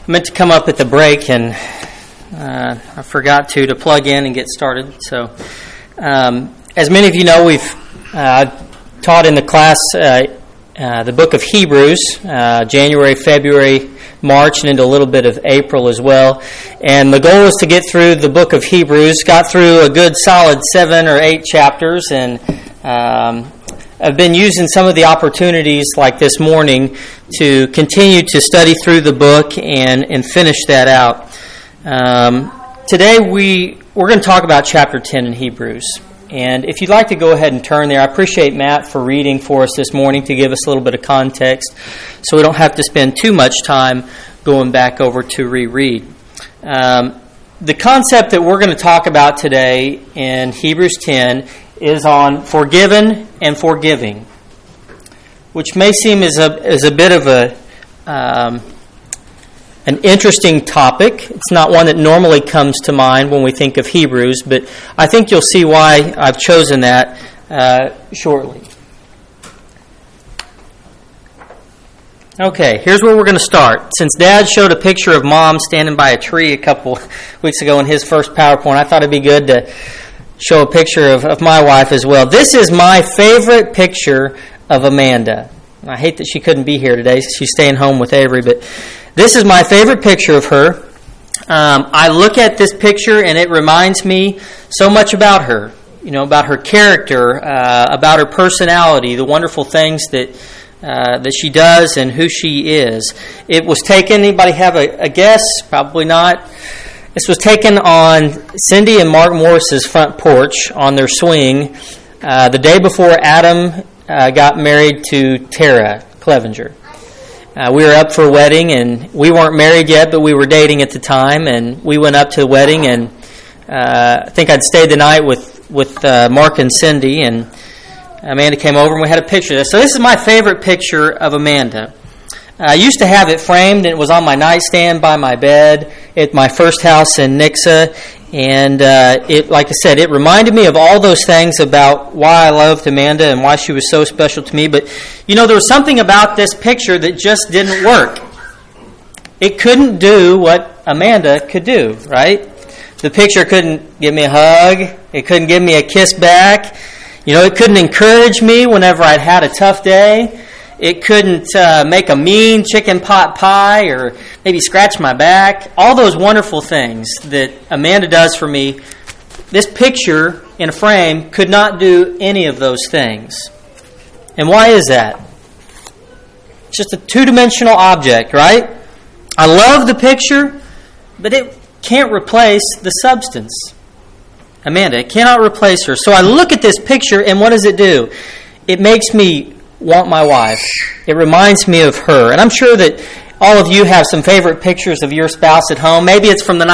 I meant to come up at the break, and I forgot to plug in and get started. So, as many of you know, we've taught in the class the book of Hebrews, January, February, March, and into a little bit of April as well. And the goal is to get through the book of Hebrews. Got through a good solid 7 or 8 chapters, and I've been using some of the opportunities like this morning to continue to study through the book and finish that out. Today we're going to talk about chapter 10 in Hebrews. And if you'd like to go ahead and turn there, I appreciate Matt for reading for us this morning to give us a little bit of context so we don't have to spend too much time going back over to reread. The concept that we're going to talk about today in Hebrews 10 is on forgiven and forgiving, which may seem as a bit of an interesting topic. It's not one that normally comes to mind when we think of Hebrews, but I think you'll see why I've chosen that shortly. Okay, here's where we're going to start. Since Dad showed a picture of Mom standing by a tree a couple weeks ago in his first PowerPoint, I thought it'd be good to show a picture of my wife as well. This is my favorite picture of Amanda. I hate that she couldn't be here today. She's staying home with Avery, but this is my favorite picture of her. I look at this picture and it reminds me so much about her, about her character, about her personality, the wonderful things that she does and who she is. It was taken, anybody have a guess? Probably not. This was taken on Cindy and Mark Morris's front porch on their swing the day before Adam got married to Tara Clevenger. We were up for a wedding, and we weren't married yet, but we were dating at the time, and we went up to the wedding, and I think I'd stayed the night with Mark and Cindy, and Amanda came over, and we had a picture of this. So this is my favorite picture of Amanda. I used to have it framed, and it was on my nightstand by my bed at my first house in Nixa. And it, like I said, it reminded me of all those things about why I loved Amanda and why she was so special to me. But, there was something about this picture that just didn't work. It couldn't do what Amanda could do, right? The picture couldn't give me a hug. It couldn't give me a kiss back. It couldn't encourage me whenever I'd had a tough day. It couldn't make a mean chicken pot pie or maybe scratch my back. All those wonderful things that Amanda does for me, this picture in a frame could not do any of those things. And why is that? It's just a two-dimensional object, right? I love the picture, but it can't replace the substance. Amanda, it cannot replace her. So I look at this picture, and what does it do? It makes me want my wife. It reminds me of her. And I'm sure that all of you have some favorite pictures of your spouse at home. Maybe it's from the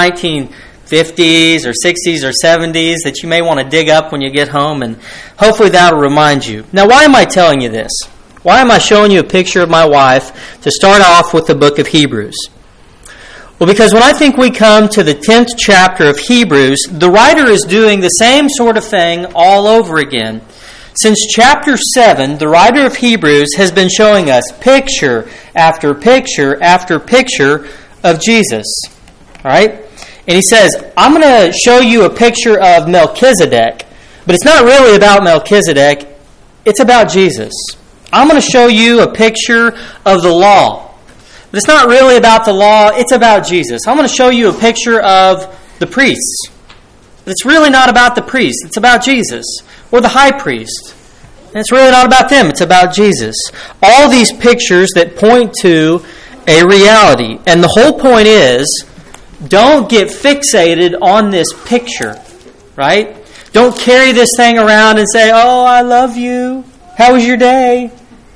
1950s or 60s or 70s that you may want to dig up when you get home, and hopefully that'll remind you. Now, why am I telling you this? Why am I showing you a picture of my wife to start off with the book of Hebrews? Well, because when I think we come to the 10th chapter of Hebrews, the writer is doing the same sort of thing all over again. Since chapter 7, the writer of Hebrews has been showing us picture after picture after picture of Jesus. All right? And he says, I'm going to show you a picture of Melchizedek, but it's not really about Melchizedek, it's about Jesus. I'm going to show you a picture of the law, but it's not really about the law, it's about Jesus. I'm going to show you a picture of the priests, but it's really not about the priests, it's about Jesus. Or the high priest. And it's really not about them, it's about Jesus. All these pictures that point to a reality. And the whole point is, don't get fixated on this picture, right? Don't carry this thing around and say, oh, I love you. How was your day?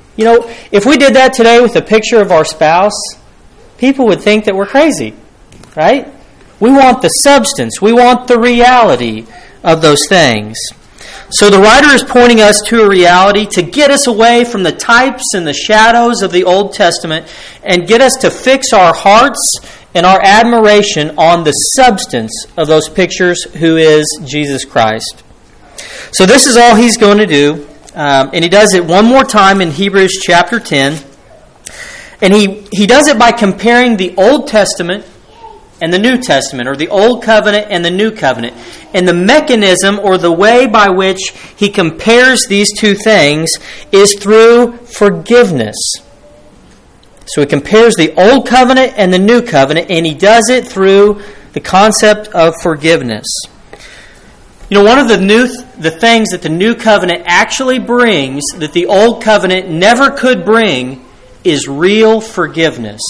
If we did that today with a picture of our spouse, people would think that we're crazy, right? We want the substance. We want the reality of those things. So the writer is pointing us to a reality to get us away from the types and the shadows of the Old Testament and get us to fix our hearts and our admiration on the substance of those pictures, who is Jesus Christ. So this is all he's going to do. And he does it one more time in Hebrews chapter 10. And he does it by comparing the Old Testament and the New Testament, or the Old Covenant and the New Covenant. And the mechanism, or the way by which he compares these two things, is through forgiveness. So he compares the Old Covenant and the New Covenant, and he does it through the concept of forgiveness. You know, one of the things that the New Covenant actually brings that the Old Covenant never could bring is real forgiveness.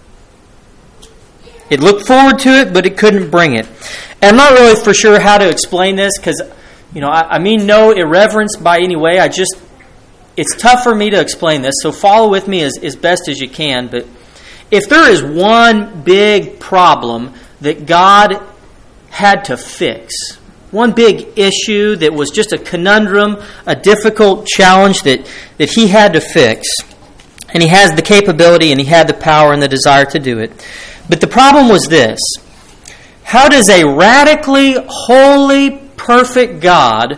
It looked forward to it, but it couldn't bring it. And I'm not really for sure how to explain this because, I mean no irreverence by any way. It's tough for me to explain this, so follow with me as best as you can. But if there is one big problem that God had to fix, one big issue that was just a conundrum, a difficult challenge that he had to fix, and he has the capability and he had the power and the desire to do it. But the problem was this: how does a radically holy, perfect God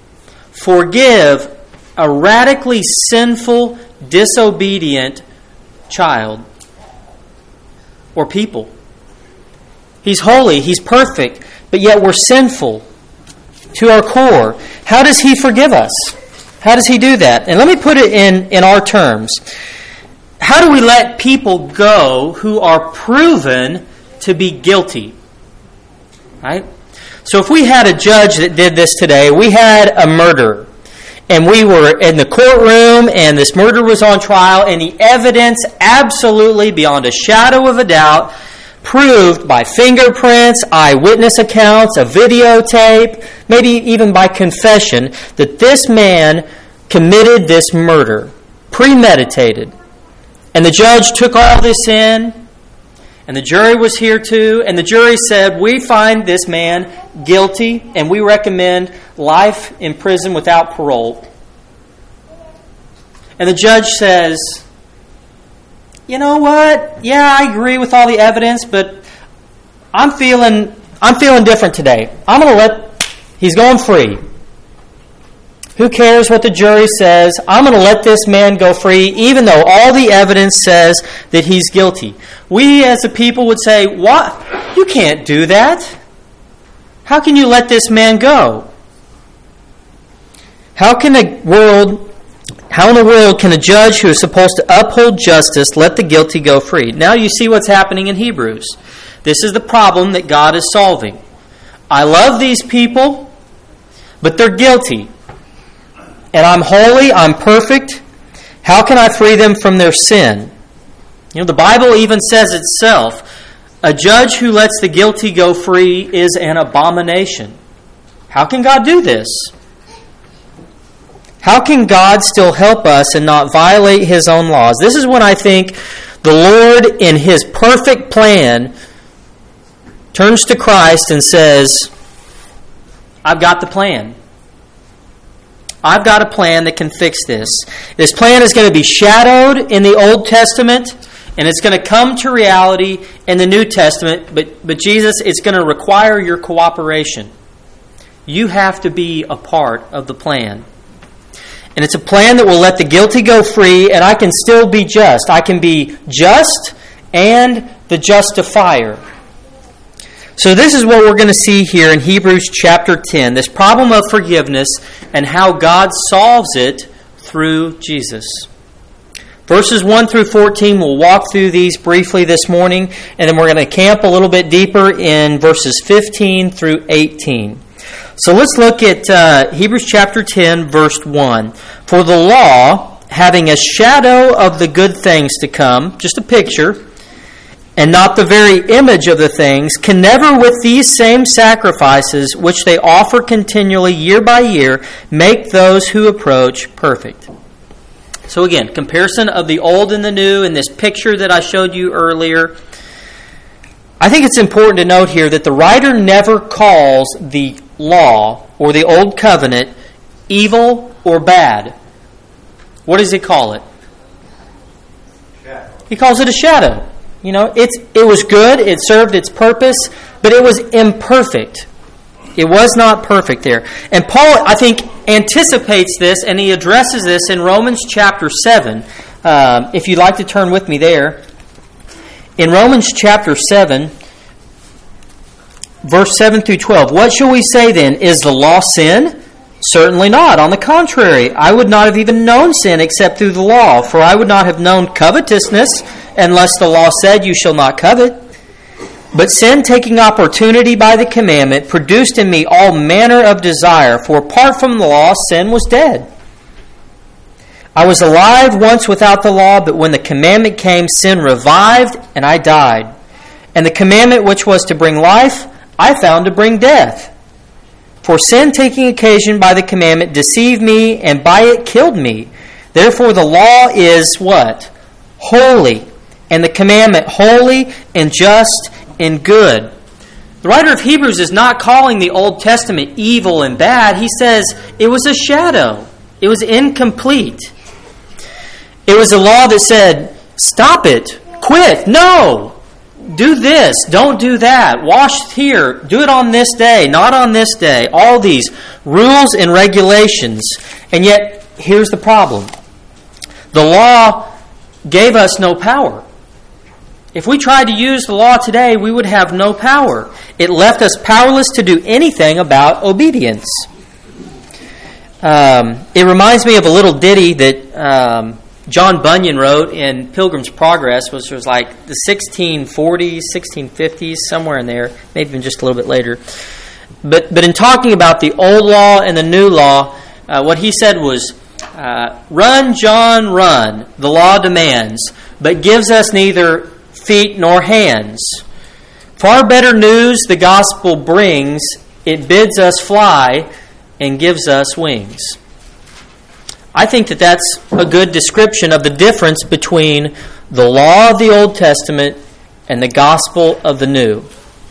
forgive a radically sinful, disobedient child or people? He's holy, he's perfect, but yet we're sinful to our core. How does he forgive us? How does he do that? And let me put it in our terms. How do we let people go who are proven to be guilty? Right? So if we had a judge that did this today, we had a murderer, and we were in the courtroom, and this murder was on trial, and the evidence absolutely, beyond a shadow of a doubt, proved by fingerprints, eyewitness accounts, a videotape, maybe even by confession, that this man committed this murder, premeditated. And the judge took all this in, and the jury was here too, and the jury said, we find this man guilty, and we recommend life in prison without parole. And the judge says, you know what? Yeah, I agree with all the evidence, but I'm feeling different today. He's going free. Who cares what the jury says? I'm going to let this man go free, even though all the evidence says that he's guilty. We as a people would say, what? You can't do that. How can you let this man go? How in the world can a judge who is supposed to uphold justice let the guilty go free? Now you see what's happening in Hebrews. This is the problem that God is solving. I love these people, but they're guilty. And I'm holy, I'm perfect. How can I free them from their sin? The Bible even says itself, a judge who lets the guilty go free is an abomination. How can God do this? How can God still help us and not violate His own laws? This is when I think the Lord, in His perfect plan, turns to Christ and says, I've got the plan. I've got a plan that can fix this. This plan is going to be shadowed in the Old Testament, and it's going to come to reality in the New Testament. But Jesus, it's going to require your cooperation. You have to be a part of the plan. And it's a plan that will let the guilty go free, and I can still be just. I can be just and the justifier. So this is what we're going to see here in Hebrews chapter 10, this problem of forgiveness and how God solves it through Jesus. Verses 1 through 14, we'll walk through these briefly this morning, and then we're going to camp a little bit deeper in verses 15 through 18. So let's look at Hebrews chapter 10, verse 1. For the law, having a shadow of the good things to come, just a picture, and not the very image of the things, can never with these same sacrifices, which they offer continually year by year, make those who approach perfect. So again, comparison of the old and the new in this picture that I showed you earlier. I think it's important to note here that the writer never calls the law or the old covenant evil or bad. What does he call it? Shadow. He calls it a shadow. It was good, it served its purpose, but it was imperfect. It was not perfect there. And Paul, I think, anticipates this, and he addresses this in Romans chapter 7. if you'd like to turn with me there, in Romans chapter 7, verse 7 through 12, what shall we say then? Is the law sin? Certainly not. On the contrary, I would not have even known sin except through the law, for I would not have known covetousness unless the law said, you shall not covet. But sin, taking opportunity by the commandment, produced in me all manner of desire, for apart from the law, sin was dead. I was alive once without the law, but when the commandment came, sin revived, and I died. And the commandment which was to bring life, I found to bring death. For sin, taking occasion by the commandment, deceived me, and by it killed me. Therefore the law is what? Holy. And the commandment holy and just and good. The writer of Hebrews is not calling the Old Testament evil and bad. He says it was a shadow. It was incomplete. It was a law that said, stop it, quit, no, do this, don't do that, wash here, do it on this day, not on this day. All these rules and regulations. And yet, here's the problem. The law gave us no power. If we tried to use the law today, we would have no power. It left us powerless to do anything about obedience. It reminds me of a little ditty that John Bunyan wrote in Pilgrim's Progress, which was like the 1640s, 1650s, somewhere in there, maybe even just a little bit later. But in talking about the old law and the new law, what he said was, run, John, run, the law demands, but gives us neither feet nor hands. Far better news the gospel brings, it bids us fly and gives us wings. I think that that's a good description of the difference between the law of the Old Testament and the gospel of the New.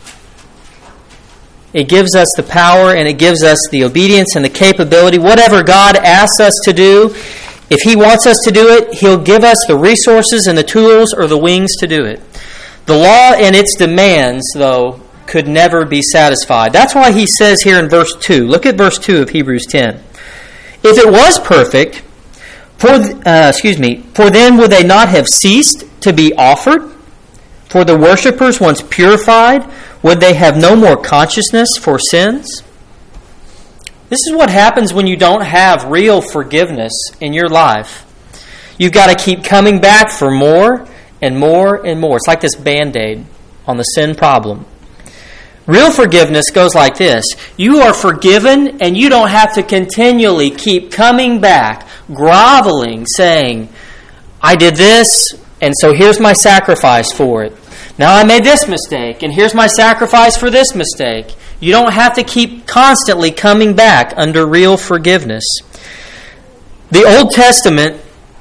It gives us the power and it gives us the obedience and the capability. Whatever God asks us to do, if He wants us to do it, He'll give us the resources and the tools or the wings to do it. The law and its demands, though, could never be satisfied. That's why he says here in verse 2, look at verse 2 of Hebrews 10. If it was perfect, for then would they not have ceased to be offered? For the worshippers, once purified, would they have no more consciousness for sins? This is what happens when you don't have real forgiveness in your life. You've got to keep coming back for more and more and more. It's like this Band-Aid on the sin problem. Real forgiveness goes like this. You are forgiven and you don't have to continually keep coming back, groveling, saying, I did this, and so here's my sacrifice for it. Now I made this mistake, and here's my sacrifice for this mistake. You don't have to keep constantly coming back under real forgiveness. The Old Testament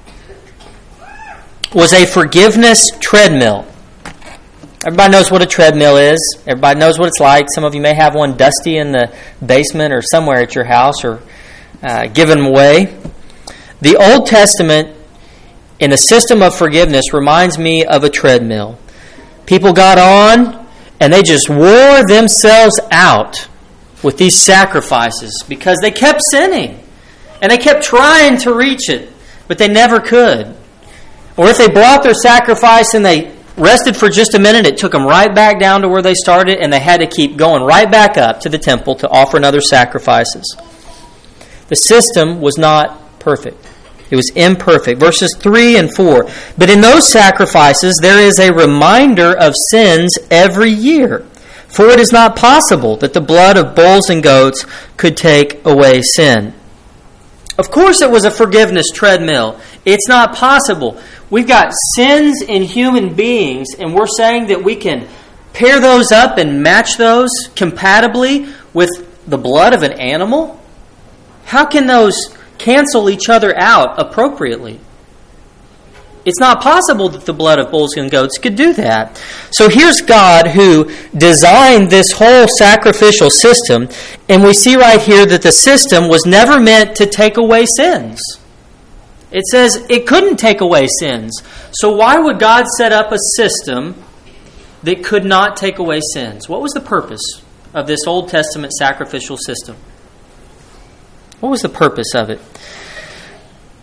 was a forgiveness treadmill. Everybody knows what a treadmill is. Everybody knows what it's like. Some of you may have one dusty in the basement or somewhere at your house or given them away. The Old Testament in a system of forgiveness reminds me of a treadmill. People got on and they just wore themselves out with these sacrifices because they kept sinning and they kept trying to reach it, but they never could. Or if they brought their sacrifice and they rested for just a minute, it took them right back down to where they started, and they had to keep going right back up to the temple to offer another sacrifices. The system was not perfect. It was imperfect. Verses 3 and 4. But in those sacrifices there is a reminder of sins every year. For it is not possible that the blood of bulls and goats could take away sin. Of course it was a forgiveness treadmill. It's not possible. We've got sins in human beings, and we're saying that we can pair those up and match those compatibly with the blood of an animal? How can those cancel each other out appropriately? It's not possible that the blood of bulls and goats could do that. So here's God who designed this whole sacrificial system, and we see right here that the system was never meant to take away sins. It says it couldn't take away sins. So why would God set up a system that could not take away sins? What was the purpose of this Old Testament sacrificial system? What was the purpose of it?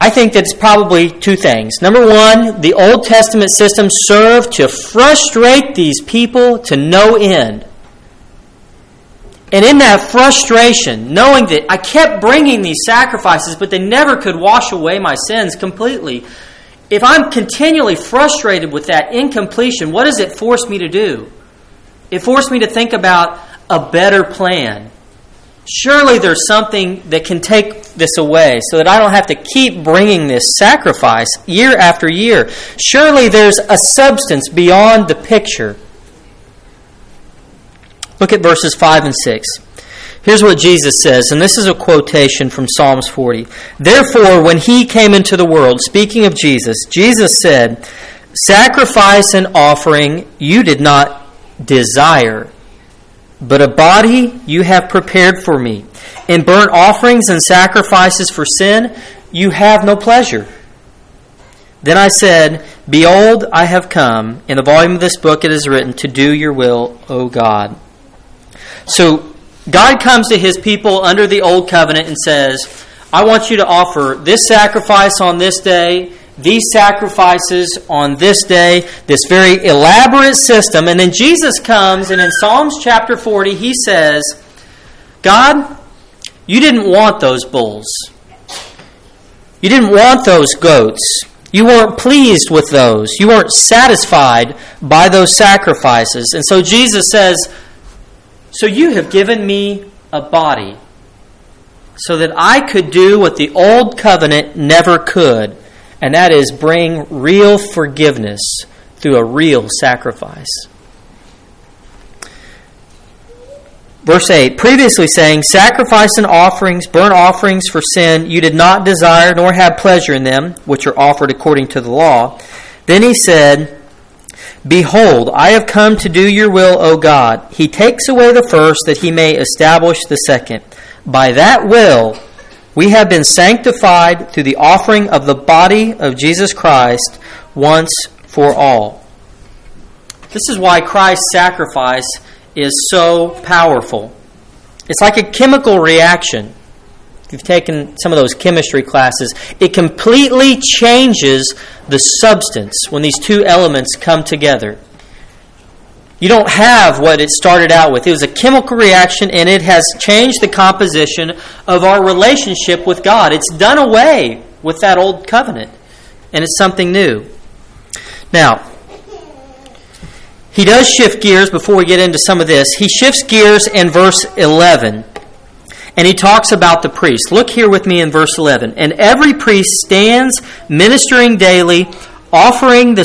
I think that it's probably two things. Number one, the Old Testament system served to frustrate these people to no end. And in that frustration, knowing that I kept bringing these sacrifices, but they never could wash away my sins completely, if I'm continually frustrated with that incompletion, what does it force me to do? It forced me to think about a better plan. Surely there's something that can take this away so that I don't have to keep bringing this sacrifice year after year. Surely there's a substance beyond the picture. Look at verses 5 and 6. Here's what Jesus says, and this is a quotation from Psalms 40. Therefore, when he came into the world, speaking of Jesus, Jesus said, sacrifice and offering you did not desire, but a body you have prepared for me. In burnt offerings and sacrifices for sin, you have no pleasure. Then I said, behold, I have come. In the volume of this book it is written, to do your will, O God. So God comes to his people under the old covenant and says, I want you to offer this sacrifice on this day, these sacrifices on this day, this very elaborate system. And then Jesus comes, and in Psalms chapter 40, he says, God, you didn't want those bulls. You didn't want those goats. You weren't pleased with those. You weren't satisfied by those sacrifices. And so Jesus says, so you have given me a body so that I could do what the old covenant never could. And that is bring real forgiveness through a real sacrifice. Verse 8, previously saying, sacrifice and offerings, burnt offerings for sin, you did not desire nor have pleasure in them, which are offered according to the law. Then he said, behold, I have come to do your will, O God. He takes away the first that he may establish the second. By that will, we have been sanctified through the offering of the body of Jesus Christ once for all. This is why Christ's sacrifice is so powerful. It's like a chemical reaction. If you've taken some of those chemistry classes, it completely changes the substance when these two elements come together. You don't have what it started out with. It was a chemical reaction, and it has changed the composition of our relationship with God. It's done away with that old covenant, and it's something new. Now, he does shift gears before we get into some of this. He shifts gears in verse 11, and he talks about the priest. Look here with me in verse 11. And every priest stands ministering daily, offering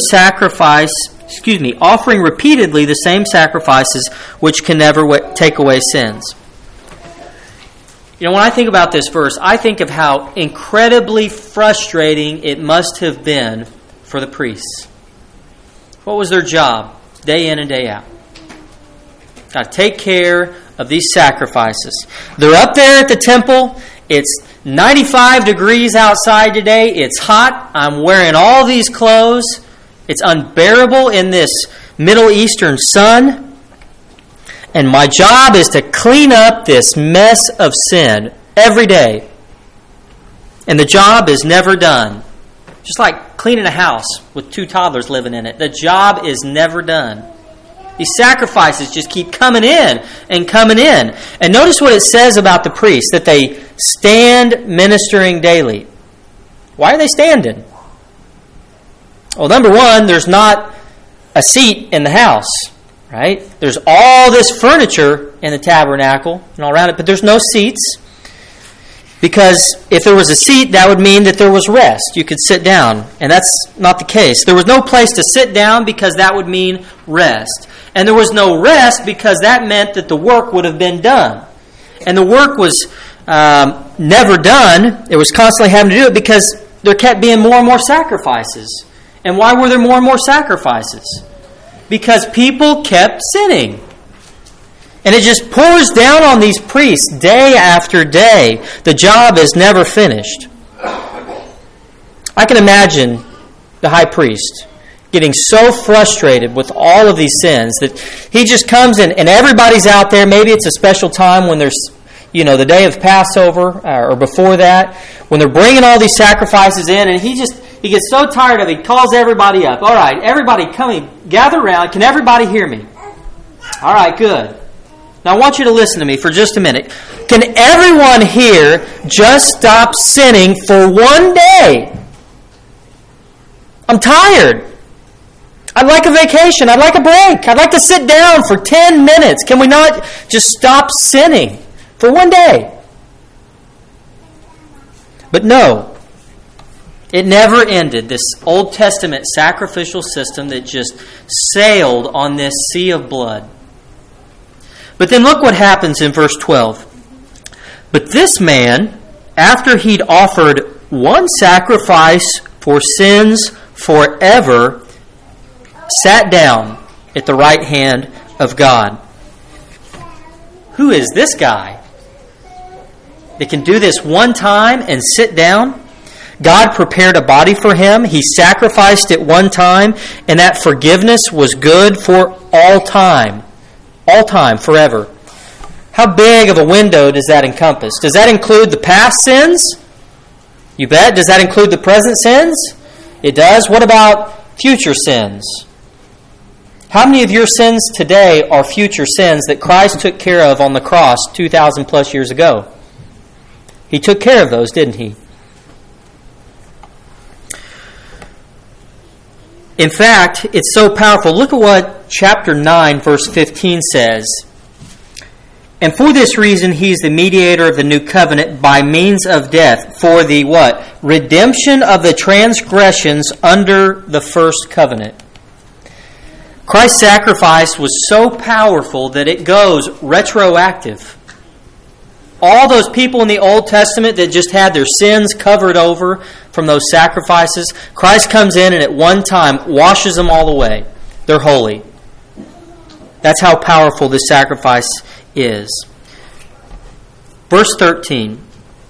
repeatedly the same sacrifices which can never take away sins. You know, when I think about this verse, I think of how incredibly frustrating it must have been for the priests. What was their job? Day in and day out. Got to take care of these sacrifices. They're up there at the temple. It's 95 degrees outside today. It's hot. I'm wearing all these clothes. It's unbearable in this Middle Eastern sun. And my job is to clean up this mess of sin every day. And the job is never done. Just like cleaning a house with 2 toddlers living in it. The job is never done. These sacrifices just keep coming in and coming in. And notice what it says about the priests, that they stand ministering daily. Why are they standing? Well, number one, there's not a seat in the house, right? There's all this furniture in the tabernacle and all around it, but there's no seats. Because if there was a seat, that would mean that there was rest. You could sit down, and that's not the case. There was no place to sit down because that would mean rest. And there was no rest because that meant that the work would have been done. And the work was never done. It was constantly having to do it because there kept being more and more sacrifices. And why were there more and more sacrifices? Because people kept sinning. And it just pours down on these priests day after day. The job is never finished. I can imagine the high priest getting so frustrated with all of these sins that he just comes in and everybody's out there. Maybe it's a special time when there's the day of Passover or before that, when they're bringing all these sacrifices in, and he gets so tired of it, he calls everybody up. All right, everybody come gather around. Can everybody hear me? All right, good. Now I want you to listen to me for just a minute. Can everyone here just stop sinning for one day? I'm tired. I'd like a vacation. I'd like a break. I'd like to sit down for 10 minutes. Can we not just stop sinning for one day? But no, it never ended. This Old Testament sacrificial system that just sailed on this sea of blood. But then look what happens in verse 12. But this man, after he'd offered one sacrifice for sins forever, sat down at the right hand of God. Who is this guy that can do this one time and sit down? God prepared a body for him. He sacrificed it one time, and that forgiveness was good for all time. All time, forever. How big of a window does that encompass? Does that include the past sins? You bet. Does that include the present sins? It does. What about future sins? How many of your sins today are future sins that Christ took care of on the cross 2,000 plus years ago? He took care of those, didn't he? In fact, it's so powerful. Look at what chapter 9, verse 15 says. And for this reason, he's the mediator of the new covenant by means of death for the what? Redemption of the transgressions under the first covenant. Christ's sacrifice was so powerful that it goes retroactive. All those people in the Old Testament that just had their sins covered over from those sacrifices, Christ comes in and at one time washes them all away. They're holy. That's how powerful this sacrifice is. Verse 13.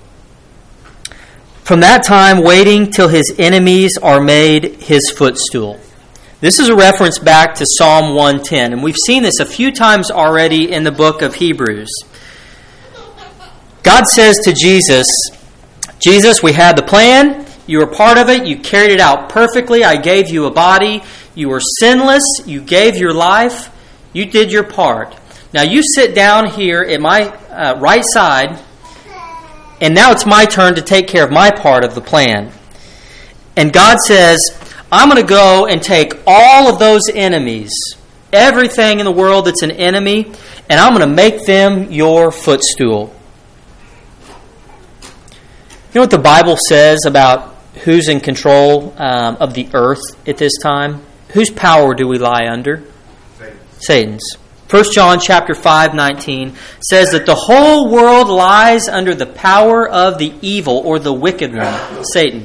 From that time waiting till his enemies are made his footstool. This is a reference back to Psalm 110, and we've seen this a few times already in the book of Hebrews. God says to Jesus, Jesus, we had the plan. You were part of it. You carried it out perfectly. I gave you a body. You were sinless. You gave your life. You did your part. Now you sit down here at my right side, and now it's my turn to take care of my part of the plan. And God says, I'm going to go and take all of those enemies, everything in the world that's an enemy, and I'm going to make them your footstool. You know what the Bible says about who's in control of the earth at this time? Whose power do we lie under? Satan's. 1 John chapter 5:19 says that the whole world lies under the power of the evil or the wicked one, Satan.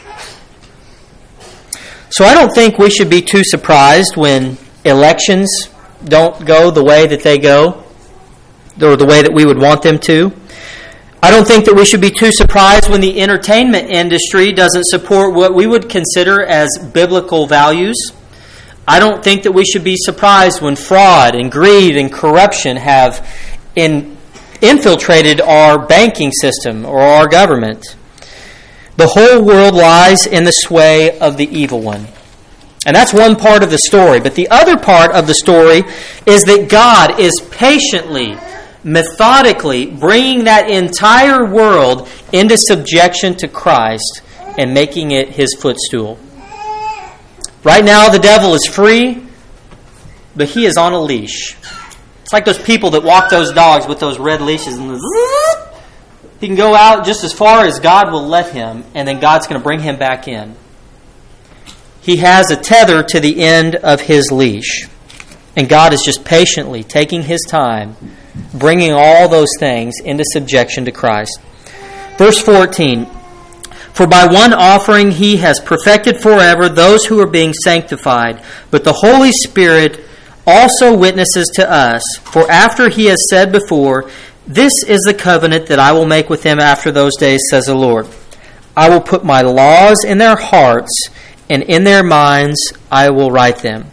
So I don't think we should be too surprised when elections don't go the way that they go, or the way that we would want them to. I don't think that we should be too surprised when the entertainment industry doesn't support what we would consider as biblical values. I don't think that we should be surprised when fraud and greed and corruption have infiltrated our banking system or our government. The whole world lies in the sway of the evil one. And that's one part of the story. But the other part of the story is that God is patiently, methodically bringing that entire world into subjection to Christ and making it his footstool. Right now the devil is free, but he is on a leash. It's like those people that walk those dogs with those red leashes. And he can go out just as far as God will let him, and then God's going to bring him back in. He has a tether to the end of his leash. And God is just patiently taking his time, bringing all those things into subjection to Christ. Verse 14. For by one offering he has perfected forever those who are being sanctified. But the Holy Spirit also witnesses to us. For after he has said before, this is the covenant that I will make with them after those days, says the Lord. I will put my laws in their hearts, and in their minds I will write them.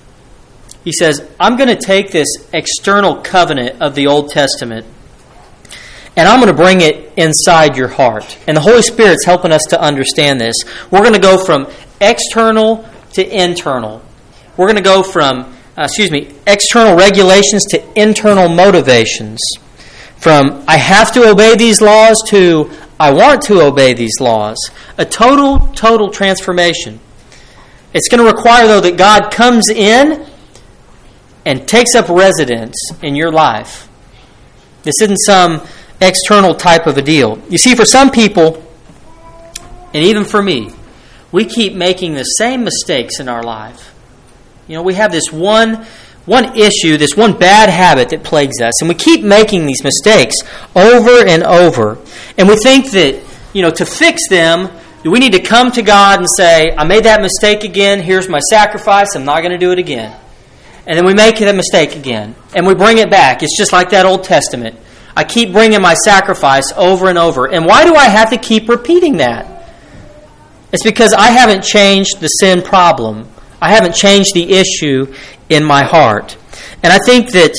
He says, I'm going to take this external covenant of the Old Testament, and I'm going to bring it inside your heart. And the Holy Spirit's helping us to understand this. We're going to go from external to internal. We're going to go from, external regulations to internal motivations. From I have to obey these laws to I want to obey these laws. A total transformation. It's going to require, though, that God comes in and takes up residence in your life. This isn't some external type of a deal. You see, for some people, and even for me, we keep making the same mistakes in our life. You know, we have this one issue, this one bad habit that plagues us, and we keep making these mistakes over and over. And we think that, to fix them, we need to come to God and say, I made that mistake again, here's my sacrifice, I'm not going to do it again. And then we make that mistake again, and we bring it back. It's just like that Old Testament. I keep bringing my sacrifice over and over. And why do I have to keep repeating that? It's because I haven't changed the sin problem. I haven't changed the issue in my heart. And I think that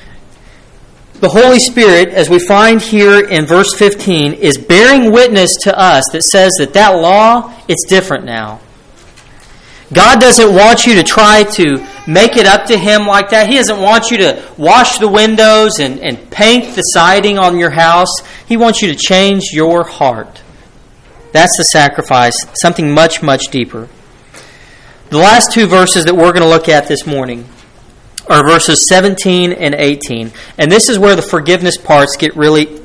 the Holy Spirit, as we find here in verse 15, is bearing witness to us that says that law, it's different now. God doesn't want you to try to make it up to Him like that. He doesn't want you to wash the windows and paint the siding on your house. He wants you to change your heart. That's the sacrifice, something much, much deeper. The last two verses that we're going to look at this morning are verses 17 and 18. And this is where the forgiveness part gets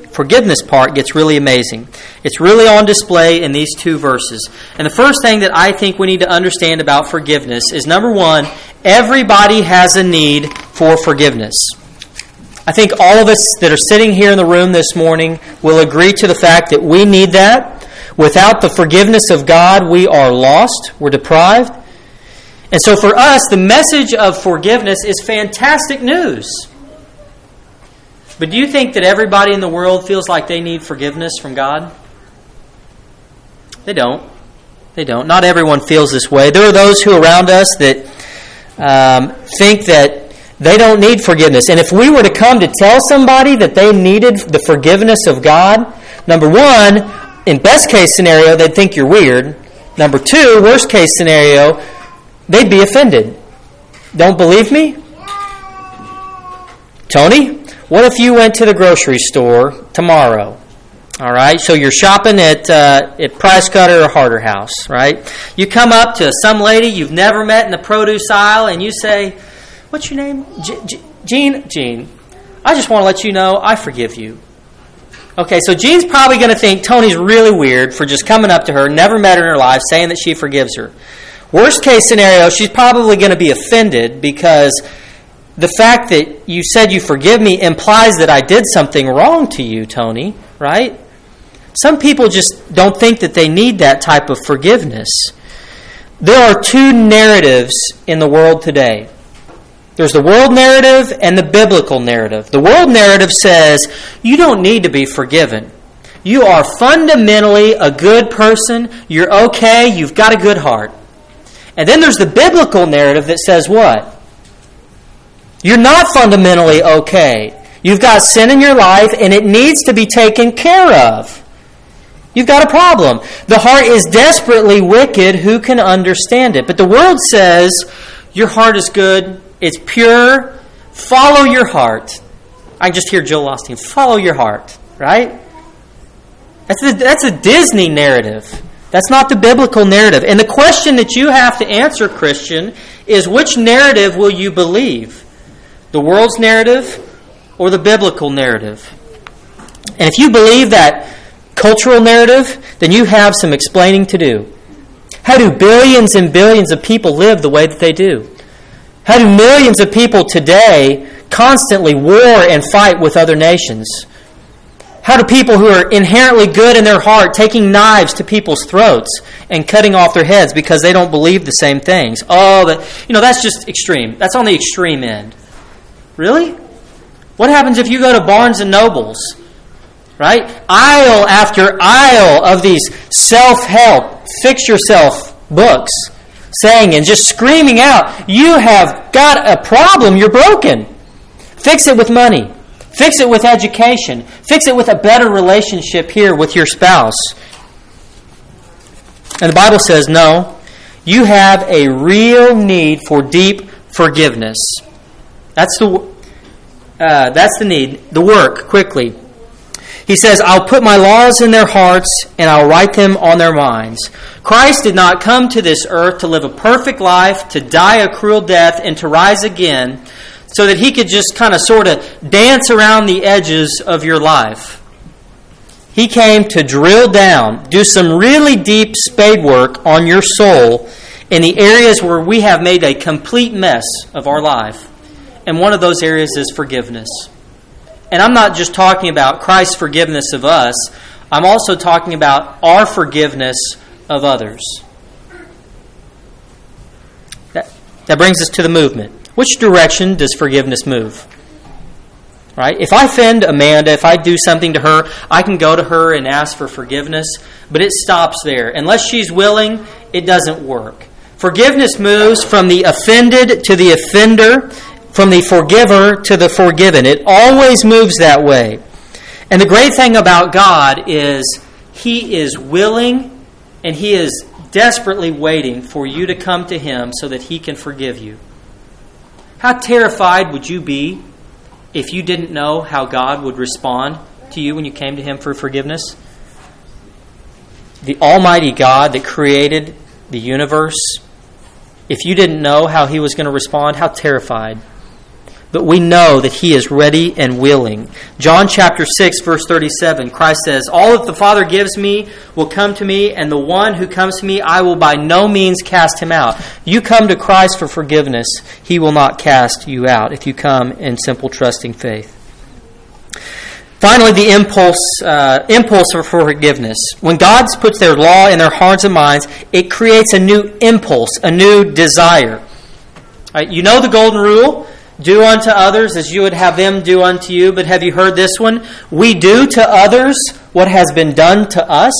really amazing. It's really on display in these two verses. And the first thing that I think we need to understand about forgiveness is, number one, everybody has a need for forgiveness. I think all of us that are sitting here in the room this morning will agree to the fact that we need that. Without the forgiveness of God, we are lost, we're deprived. And so for us, the message of forgiveness is fantastic news. But do you think that everybody in the world feels like they need forgiveness from God? They don't. They don't. Not everyone feels this way. There are those who around us that think that they don't need forgiveness. And if we were to come to tell somebody that they needed the forgiveness of God, number one, in best case scenario, they'd think you're weird. Number two, worst case scenario, they'd be offended. Don't believe me? Tony, what if you went to the grocery store tomorrow? All right, so you're shopping at Price Cutter or Harder House, right? You come up to some lady you've never met in the produce aisle, and you say, "What's your name?" Jean. Jean, I just want to let you know I forgive you. Okay, so Jean's probably going to think Tony's really weird for just coming up to her, never met her in her life, saying that she forgives her. Worst case scenario, she's probably going to be offended because the fact that you said you forgive me implies that I did something wrong to you, Tony, right? Some people just don't think that they need that type of forgiveness. There are two narratives in the world today. There's the world narrative and the biblical narrative. The world narrative says, you don't need to be forgiven. You are fundamentally a good person. You're okay. You've got a good heart. And then there's the biblical narrative that says what? You're not fundamentally okay. You've got sin in your life and it needs to be taken care of. You've got a problem. The heart is desperately wicked. Who can understand it? But the world says, your heart is good. It's pure. Follow your heart. I can just hear Joel Osteen. Follow your heart. Right? That's a Disney narrative. That's not the biblical narrative. And the question that you have to answer, Christian, is which narrative will you believe? The world's narrative or the biblical narrative? And if you believe that cultural narrative, then you have some explaining to do. How do billions and billions of people live the way that they do? How do millions of people today constantly war and fight with other nations? How do people who are inherently good in their heart taking knives to people's throats and cutting off their heads because they don't believe the same things? Oh, that's just extreme. That's on the extreme end. Really? What happens if you go to Barnes & Nobles, right? Aisle after aisle of these self-help, fix-yourself books, saying and just screaming out, you have got a problem, you're broken. Fix it with money. Fix it with education. Fix it with a better relationship here with your spouse. And the Bible says, no, you have a real need for deep forgiveness. That's the need. The work, quickly. He says, I'll put my laws in their hearts and I'll write them on their minds. Christ did not come to this earth to live a perfect life, to die a cruel death, and to rise again so that he could just kind of sort of dance around the edges of your life. He came to drill down, do some really deep spade work on your soul in the areas where we have made a complete mess of our life. And one of those areas is forgiveness. And I'm not just talking about Christ's forgiveness of us. I'm also talking about our forgiveness of others. That brings us to the movement. Which direction does forgiveness move? Right? If I offend Amanda, if I do something to her, I can go to her and ask for forgiveness, but it stops there. Unless she's willing, it doesn't work. Forgiveness moves from the offended to the offender, from the forgiver to the forgiven. It always moves that way. And the great thing about God is He is willing and He is desperately waiting for you to come to Him so that He can forgive you. How terrified would you be if you didn't know how God would respond to you when you came to Him for forgiveness? The Almighty God that created the universe, if you didn't know how He was going to respond, how terrified. But we know that He is ready and willing. John chapter 6, verse 37, Christ says, all that the Father gives me will come to me, and the one who comes to me, I will by no means cast him out. You come to Christ for forgiveness, He will not cast you out if you come in simple trusting faith. Finally, the impulse for forgiveness. When God puts their law in their hearts and minds, it creates a new impulse, a new desire. Right? You know the golden rule. Do unto others as you would have them do unto you. But have you heard this one? We do to others what has been done to us.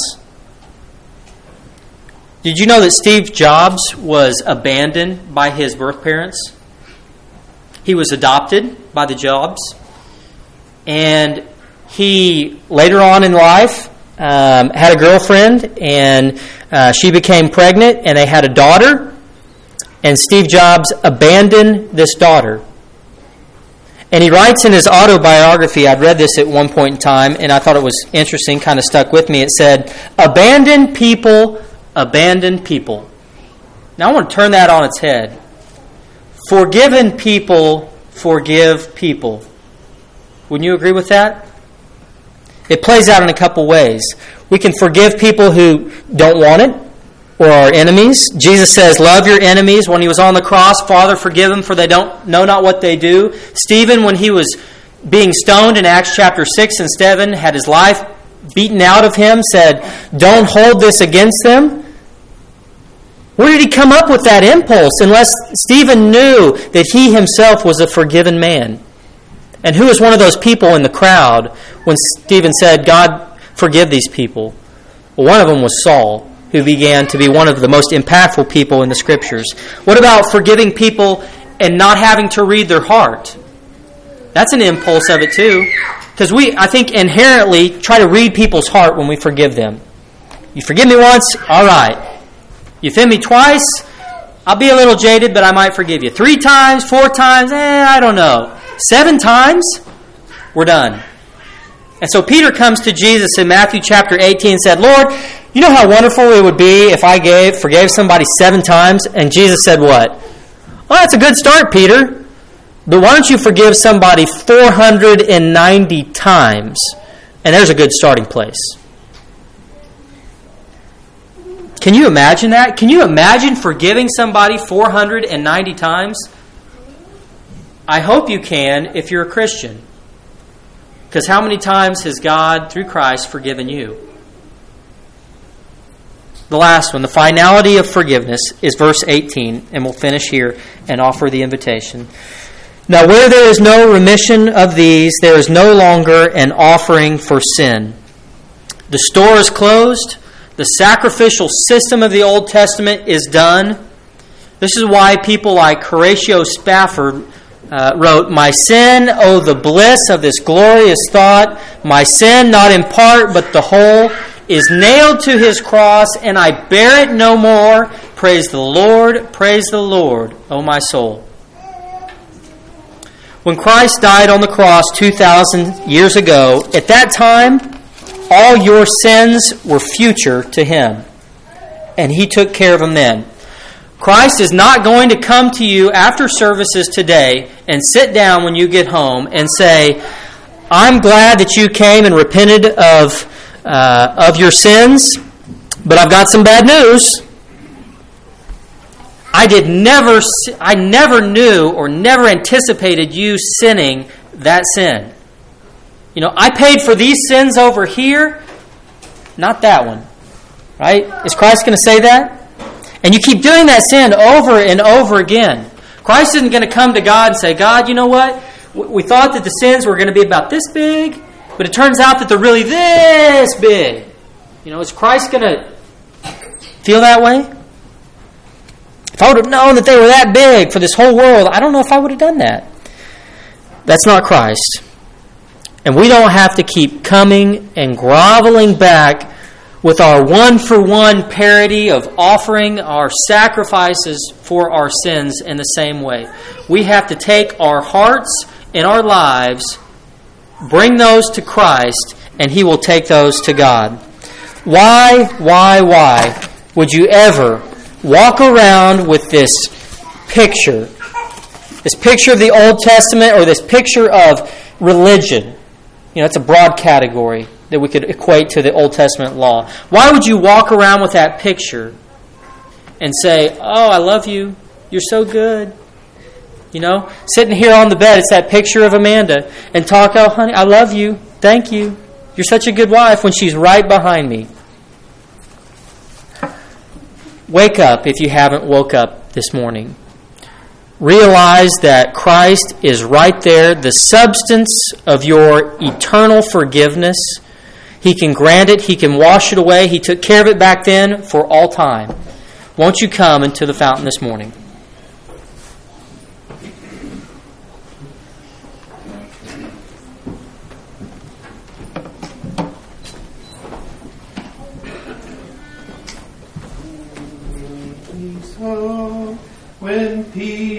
Did you know that Steve Jobs was abandoned by his birth parents? He was adopted by the Jobs. And he, later on in life, had a girlfriend. And she became pregnant. And they had a daughter. And Steve Jobs abandoned this daughter. And he writes in his autobiography, I'd read this at one point in time, and I thought it was interesting, kind of stuck with me. It said, abandoned people, abandoned people. Now I want to turn that on its head. Forgiven people, forgive people. Wouldn't you agree with that? It plays out in a couple ways. We can forgive people who don't want it, or our enemies. Jesus says, love your enemies. When He was on the cross, Father, forgive them, for they don't know not what they do. Stephen, when he was being stoned in Acts chapter 6, and Stephen had his life beaten out of him, said, don't hold this against them. Where did he come up with that impulse unless Stephen knew that he himself was a forgiven man? And who was one of those people in the crowd when Stephen said, God, forgive these people? Well, one of them was Saul, who began to be one of the most impactful people in the Scriptures. What about forgiving people and not having to read their heart? That's an impulse of it too. Because we, I think, inherently try to read people's heart when we forgive them. You forgive me once, all right. You offend me twice, I'll be a little jaded, but I might forgive you. 3 times, 4 times, I don't know. 7 times, we're done. And so Peter comes to Jesus in Matthew chapter 18 and said, Lord, you know how wonderful it would be if I forgave somebody 7 times? And Jesus said what? Well, that's a good start, Peter. But why don't you forgive somebody 490 times? And there's a good starting place. Can you imagine that? Can you imagine forgiving somebody 490 times? I hope you can if you're a Christian. Because how many times has God, through Christ, forgiven you? The last one, the finality of forgiveness, is verse 18, and we'll finish here and offer the invitation. Now, where there is no remission of these, there is no longer an offering for sin. The store is closed. The sacrificial system of the Old Testament is done. This is why people like Horatio Spafford wrote, "My sin, oh the bliss of this glorious thought, my sin, not in part but the whole, is nailed to his cross, and I bear it no more. Praise the Lord, O my soul." When Christ died on the cross 2,000 years ago, at that time, all your sins were future to him, and he took care of them then. Christ is not going to come to you after services today and sit down when you get home and say, "I'm glad that you came and repented of your sins, but I've got some bad news. I never knew or never anticipated you sinning that sin. You know, I paid for these sins over here, not that one." Right? Is Christ going to say that? And you keep doing that sin over and over again. Christ isn't going to come to God and say, "God, you know what? We thought that the sins were going to be about this big, but it turns out that they're really this big." You know, is Christ going to feel that way? If I would have known that they were that big for this whole world, I don't know if I would have done that. That's not Christ. And we don't have to keep coming and groveling back with our one-for-one parody of offering our sacrifices for our sins in the same way. We have to take our hearts and our lives, bring those to Christ, and He will take those to God. Why would you ever walk around with this picture of the Old Testament, or this picture of religion? You know, it's a broad category that we could equate to the Old Testament law. Why would you walk around with that picture and say, "Oh, I love you. You're so good." You know, sitting here on the bed, it's that picture of Amanda, and talk, "Oh, honey, I love you. Thank you. You're such a good wife," when she's right behind me. Wake up if you haven't woke up this morning. Realize that Christ is right there, the substance of your eternal forgiveness. He can grant it. He can wash it away. He took care of it back then for all time. Won't you come into the fountain this morning? When peace